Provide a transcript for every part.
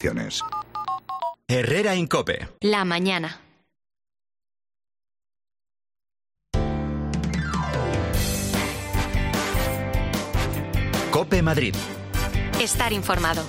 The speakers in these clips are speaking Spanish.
Herrera en COPE. La mañana. COPE Madrid. Estar informado.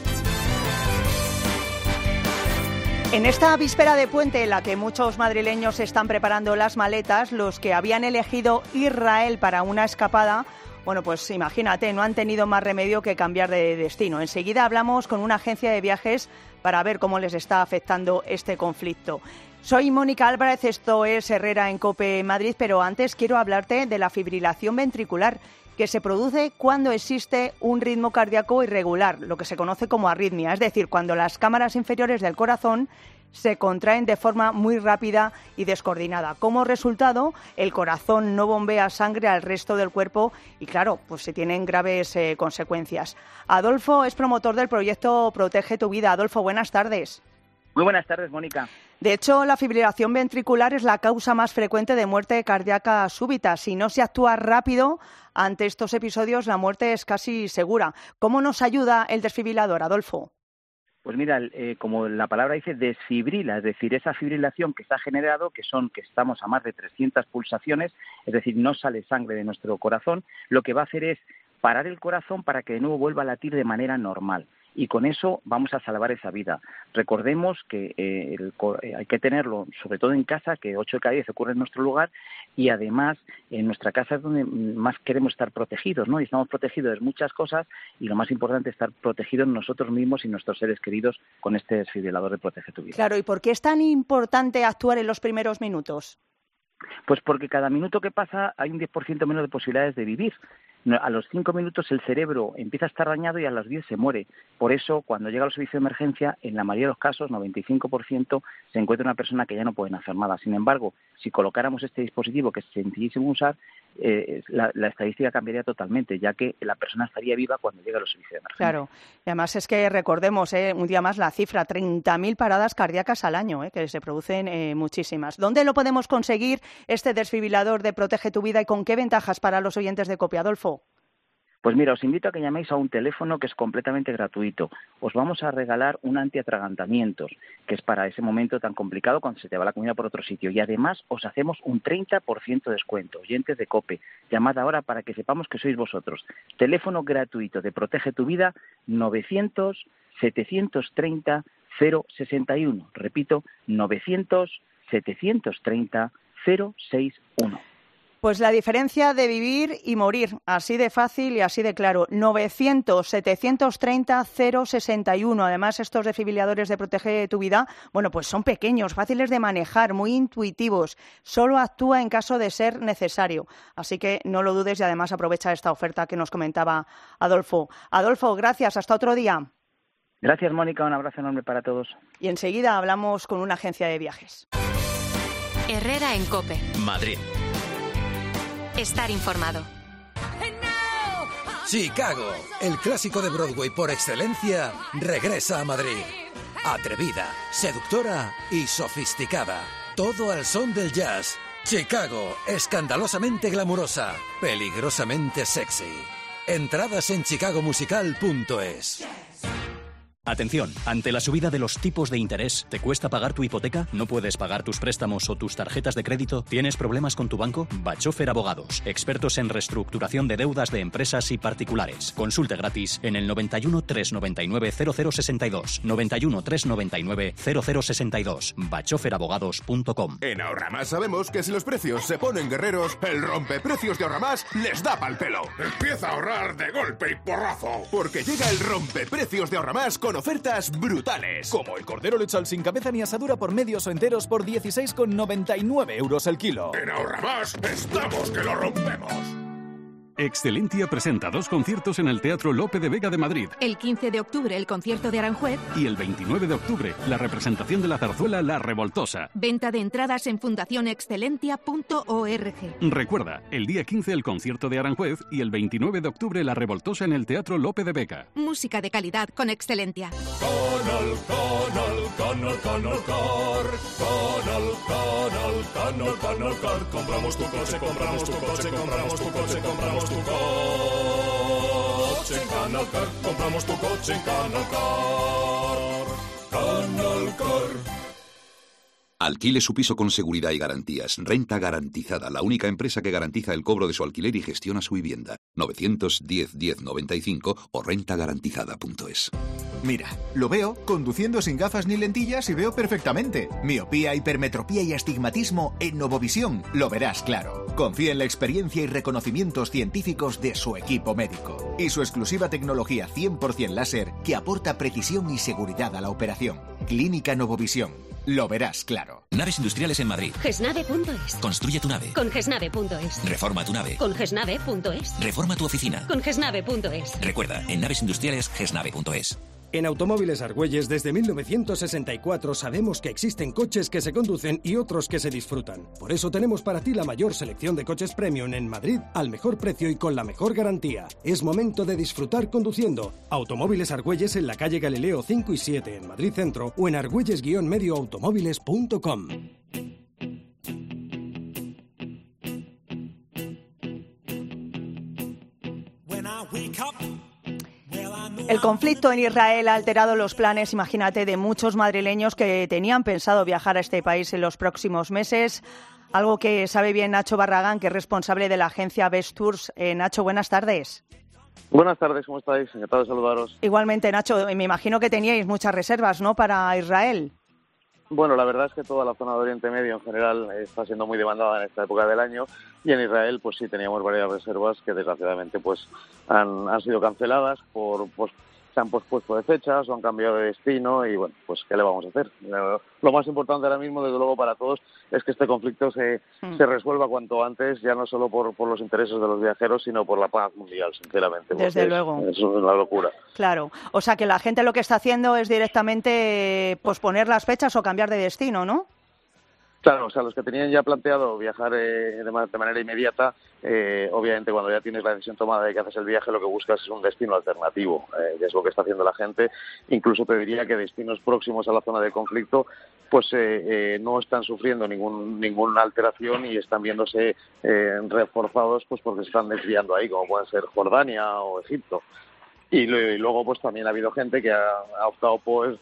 En esta víspera de puente en la que muchos madrileños están preparando las maletas, los que habían elegido Israel para una escapada, bueno, pues imagínate, no han tenido más remedio que cambiar de destino. Enseguida hablamos con una agencia de viajes para ver cómo les está afectando este conflicto. Soy Mónica Álvarez, esto es Herrera en COPE Madrid, pero antes quiero hablarte de la fibrilación ventricular, que se produce cuando existe un ritmo cardíaco irregular, lo que se conoce como arritmia, es decir, cuando las cámaras inferiores del corazón se contraen de forma muy rápida y descoordinada. Como resultado, el corazón no bombea sangre al resto del cuerpo y, claro, pues se tienen graves consecuencias. Adolfo es promotor del proyecto Protege tu Vida. Adolfo, buenas tardes. Muy buenas tardes, Mónica. De hecho, la fibrilación ventricular es la causa más frecuente de muerte cardíaca súbita. Si no se actúa rápido ante estos episodios, la muerte es casi segura. ¿Cómo nos ayuda el desfibrilador, Adolfo? Pues mira, como la palabra dice, desfibrila, es decir, esa fibrilación que está generado, que estamos a más de 300 pulsaciones, es decir, no sale sangre de nuestro corazón, lo que va a hacer es parar el corazón para que de nuevo vuelva a latir de manera normal. Y con eso vamos a salvar esa vida. Recordemos que hay que tenerlo, sobre todo en casa, que 8 de cada 10 ocurre en nuestro lugar, y además en nuestra casa es donde más queremos estar protegidos, ¿no? Y estamos protegidos de muchas cosas, y lo más importante es estar protegidos nosotros mismos y nuestros seres queridos con este desfibrilador de Protege tu Vida. Claro, ¿y por qué es tan importante actuar en los primeros minutos? Pues porque cada minuto que pasa hay un 10% menos de posibilidades de vivir. A los 5 minutos el cerebro empieza a estar dañado y a los 10 se muere. Por eso, cuando llega al servicio de emergencia, en la mayoría de los casos, 95%, se encuentra una persona que ya no pueden hacer nada. Sin embargo, si colocáramos este dispositivo que es sencillísimo usar, la estadística cambiaría totalmente, ya que la persona estaría viva cuando llega a los servicios de emergencia. Claro, y además es que recordemos un día más la cifra, 30.000 paradas cardíacas al año, que se producen muchísimas. ¿Dónde lo podemos conseguir, este desfibrilador de Protege tu Vida, y con qué ventajas para los oyentes de COPE, Adolfo? Pues mira, os invito a que llaméis a un teléfono que es completamente gratuito. Os vamos a regalar un antiatragantamientos, que es para ese momento tan complicado cuando se te va la comida por otro sitio. Y además os hacemos un 30% de descuento, oyentes de COPE. Llamad ahora para que sepamos que sois vosotros. Teléfono gratuito de Protege tu Vida, 900-730-061. Repito, 900-730-061. Pues la diferencia de vivir y morir, así de fácil y así de claro. 900-730-061. Además, estos desfibriladores de Protege tu Vida, bueno, pues son pequeños, fáciles de manejar, muy intuitivos. Solo actúa en caso de ser necesario. Así que no lo dudes y además aprovecha esta oferta que nos comentaba Adolfo. Adolfo, gracias. Hasta otro día. Gracias, Mónica. Un abrazo enorme para todos. Y enseguida hablamos con una agencia de viajes. Herrera en COPE. Madrid. Estar informado. Chicago, el clásico de Broadway por excelencia, regresa a Madrid. Atrevida, seductora y sofisticada. Todo al son del jazz. Chicago, escandalosamente glamurosa, peligrosamente sexy. Entradas en chicagomusical.es. Atención, ante la subida de los tipos de interés, ¿te cuesta pagar tu hipoteca? ¿No puedes pagar tus préstamos o tus tarjetas de crédito? ¿Tienes problemas con tu banco? Bachofer Abogados, expertos en reestructuración de deudas de empresas y particulares. Consulte gratis en el 91 399 0062. 91 399 0062. bachoferabogados.com. En Ahorramás sabemos que si los precios se ponen guerreros, el rompeprecios de Ahorramás les da pa'l pelo. Empieza a ahorrar de golpe y porrazo, porque llega el rompeprecios de Ahorramás con ofertas brutales. Como el cordero lechal sin cabeza ni asadura por medios o enteros por 16,99 € el kilo. En Ahorramás estamos que lo rompemos. Excelentia presenta 2 conciertos en el Teatro Lope de Vega de Madrid. El 15 de octubre el concierto de Aranjuez. Y el 29 de octubre la representación de la zarzuela La Revoltosa. Venta de entradas en fundacionexcelentia.org. Recuerda, el día 15 el concierto de Aranjuez y el 29 de octubre La Revoltosa en el Teatro Lope de Vega. Música de calidad con Excelentia. Conol. Compramos tu coche, compramos tu coche, compramos tu coche, compramos tu coche en Canal Car. Compramos tu coche en Canal Car. Alquile su piso con seguridad y garantías. Renta Garantizada, la única empresa que garantiza el cobro de su alquiler y gestiona su vivienda. 910 1095 o rentagarantizada.es. Mira, lo veo conduciendo sin gafas ni lentillas y veo perfectamente. Miopía, hipermetropía y astigmatismo en Novovisión. Lo verás claro. Confía en la experiencia y reconocimientos científicos de su equipo médico y su exclusiva tecnología 100% láser que aporta precisión y seguridad a la operación. Clínica Novovisión. Lo verás claro. Naves industriales en Madrid. Gesnave.es. Construye tu nave. Con Gesnave.es. Reforma tu nave. Con Gesnave.es. Reforma tu oficina. Con Gesnave.es. Recuerda, en naves industriales, Gesnave.es. En Automóviles Argüelles desde 1964 sabemos que existen coches que se conducen y otros que se disfrutan. Por eso tenemos para ti la mayor selección de coches premium en Madrid al mejor precio y con la mejor garantía. Es momento de disfrutar conduciendo. Automóviles Argüelles en la calle Galileo 5 y 7 en Madrid Centro o en argüelles-medioautomóviles.com. El conflicto en Israel ha alterado los planes, imagínate, de muchos madrileños que tenían pensado viajar a este país en los próximos meses, algo que sabe bien Nacho Barragán, que es responsable de la agencia Best Tours. Nacho, buenas tardes. Buenas tardes, ¿cómo estáis? Encantado de saludaros. Igualmente, Nacho, me imagino que teníais muchas reservas, ¿no?, para Israel. Bueno, la verdad es que toda la zona de Oriente Medio en general está siendo muy demandada en esta época del año y en Israel pues sí teníamos varias reservas que desgraciadamente pues han sido canceladas se han pospuesto de fechas o han cambiado de destino y bueno, pues ¿qué le vamos a hacer? Lo más importante ahora mismo, desde luego para todos, es que este conflicto se resuelva cuanto antes, ya no solo por los intereses de los viajeros, sino por la paz mundial, sinceramente. Desde luego. Es una locura. Claro, o sea que la gente lo que está haciendo es directamente posponer las fechas o cambiar de destino, ¿no? Claro, o sea, los que tenían ya planteado viajar de manera inmediata, obviamente cuando ya tienes la decisión tomada de que haces el viaje, lo que buscas es un destino alternativo, que es lo que está haciendo la gente. Incluso te diría que destinos próximos a la zona de conflicto pues no están sufriendo ninguna alteración y están viéndose reforzados pues porque se están desviando ahí, como pueden ser Jordania o Egipto. Y luego pues también ha habido gente que ha optado por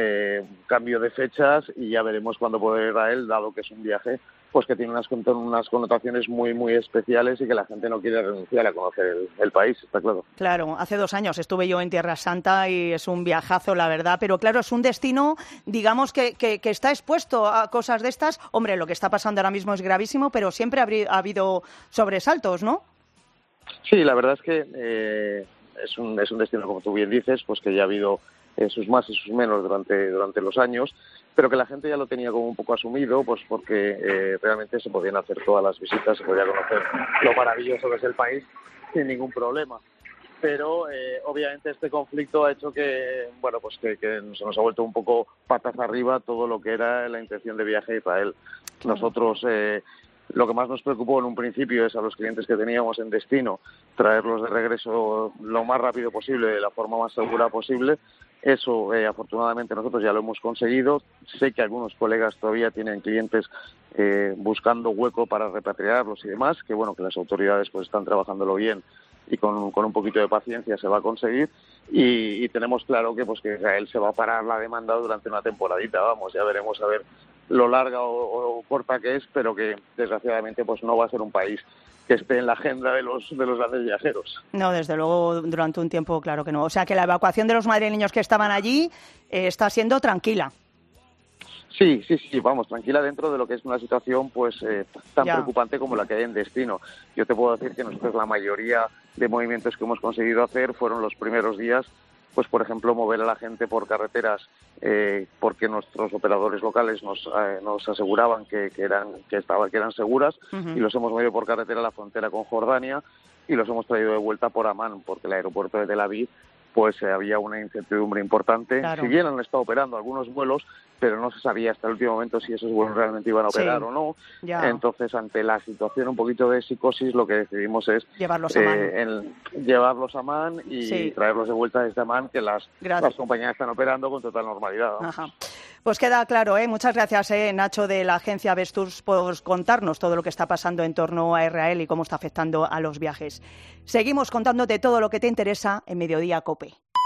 cambio de fechas y ya veremos cuándo puede Israel, dado que es un viaje pues que tiene unas connotaciones muy muy especiales y que la gente no quiere renunciar a conocer el país, está claro. Claro, hace 2 años estuve yo en Tierra Santa y es un viajazo, la verdad, pero claro, es un destino, digamos, que está expuesto a cosas de estas. Hombre, lo que está pasando ahora mismo es gravísimo, pero siempre ha habido sobresaltos, ¿no? Sí, la verdad es que es un destino, como tú bien dices, pues que ya ha habido sus más y sus menos durante los años, pero que la gente ya lo tenía como un poco asumido, pues porque realmente se podían hacer todas las visitas, se podía conocer lo maravilloso que es el país sin ningún problema. Pero obviamente este conflicto ha hecho que se nos ha vuelto un poco patas arriba todo lo que era la intención de viaje a Israel. Nosotros lo que más nos preocupó en un principio es a los clientes que teníamos en destino traerlos de regreso lo más rápido posible, de la forma más segura posible. Eso, afortunadamente, nosotros ya lo hemos conseguido. Sé que algunos colegas todavía tienen clientes buscando hueco para repatriarlos y demás, que bueno, que las autoridades pues están trabajándolo bien y con un poquito de paciencia se va a conseguir. Y tenemos claro que Israel se va a parar la demanda durante una temporadita. Vamos, ya veremos a ver lo larga o corta que es, pero que desgraciadamente pues no va a ser un país que esté en la agenda de los grandes viajeros. No, desde luego, durante un tiempo, claro que no. O sea, que la evacuación de los madrileños que estaban allí está siendo tranquila. Sí, vamos, tranquila dentro de lo que es una situación pues tan preocupante como la que hay en destino. Yo te puedo decir que nosotros la mayoría de movimientos que hhemos conseguido hacer fueron los primeros días, pues por ejemplo mover a la gente por carreteras porque nuestros operadores locales nos aseguraban que eran seguras, y los hemos movido por carretera a la frontera con Jordania y los hemos traído de vuelta por Amán, porque el aeropuerto de Tel Aviv pues había una incertidumbre importante. Claro. Si bien han estado operando algunos vuelos, pero no se sabía hasta el último momento si esos vuelos realmente iban a operar o no. Ya. Entonces, ante la situación un poquito de psicosis, lo que decidimos es llevarlos a Amán y traerlos de vuelta desde Amán, que las compañías están operando con total normalidad. Ajá. Pues queda claro, ¿eh? Muchas gracias, Nacho, de la agencia Best Tours, por contarnos todo lo que está pasando en torno a Israel y cómo está afectando a los viajes. Seguimos contándote todo lo que te interesa en Mediodía COPE.